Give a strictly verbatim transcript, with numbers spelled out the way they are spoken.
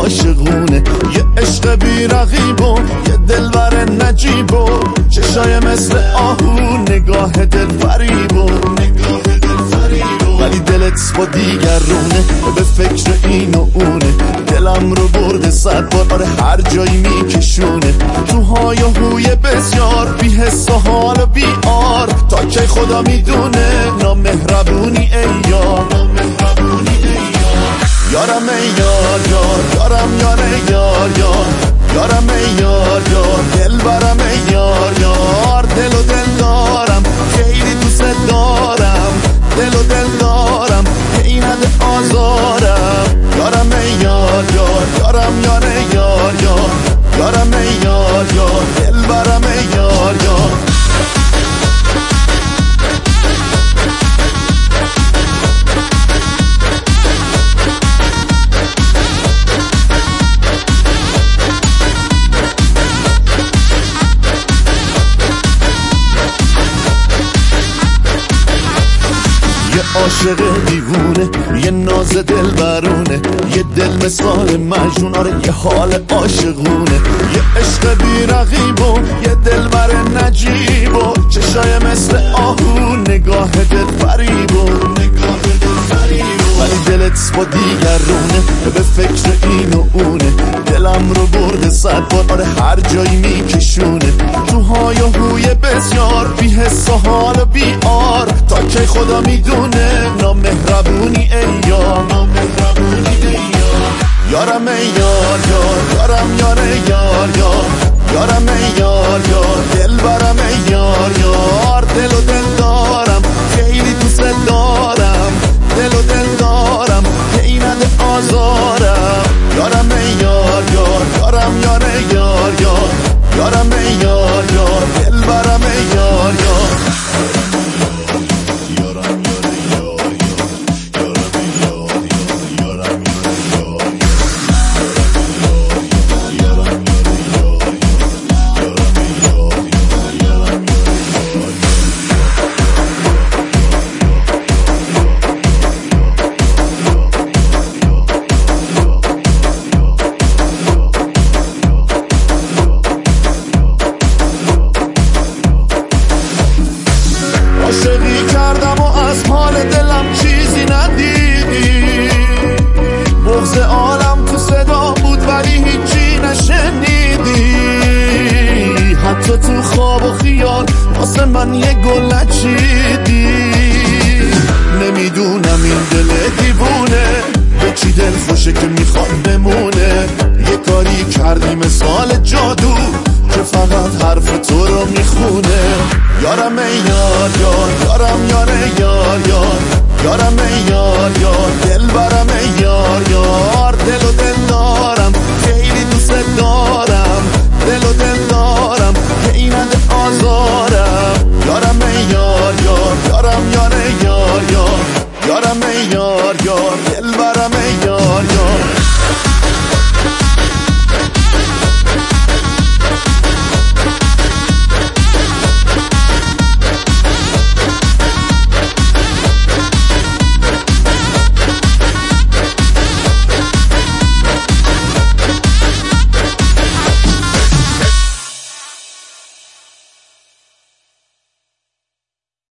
عاشقونه، یه عشق بی رقیب و یه دلبر نجیب و چشای مثل آهو، نگاه دل فریب و ولی دلت با دیگرونه، به فکر این و اونه، دلم رو برده صد بار، آره هر جایی میکشونه، تو های و هوی بسیار، بی حس و حال و بی آر، تا که خدا میدونه نامهربونی ای یار، یارم ای یار یار، یارم یار ای یار یار، یارم ای یار یار، دل برم ای یار یار، دل و دل دارم خیلی دوست دارم، دل و دل دارم این حد آزارم، یارم ای یار یار، یارم یار ای یار یار، یارم ای یار یار، دل برم ای یار یار. یه عاشق دیوونه، یه ناز دل برونه، یه دل مثال مجنون، آره یه حال عاشقونه، یه عشق بی رقیب و یه دل بر نجیب و چشای مثل آهو، نگاه دل فریب و ولی دلت با دیگرونه، به فکر این و اونه، دلم رو برده صد بار، آره هر جایی میکشونه، تو های و هوی بسیار، بی حس و حال و بی آر، تا که خدا میدونه نامهربونی ای یار، یارم ای یار یار، یارم یار ای یار یار، یارم ای یار یار، دل برم ای یار یار، دل و دل دارم خیلی دوست دارم، دل و دل دارم که این حد آزارم، یارم ای یار یار، یارم یار ای یار یار، یارم ای یار یار، دل برم ای یار یار. عاشقی کردم و از حال دلم چیزی ندیدی، بغض عالم تو صدا بود ولی هیچی نشنیدی، حتی تو خواب و خیال واسه من یه گل نچیدی، نمیدونم این دل دیوونه به چی دل خوشه که میخواد بمونه.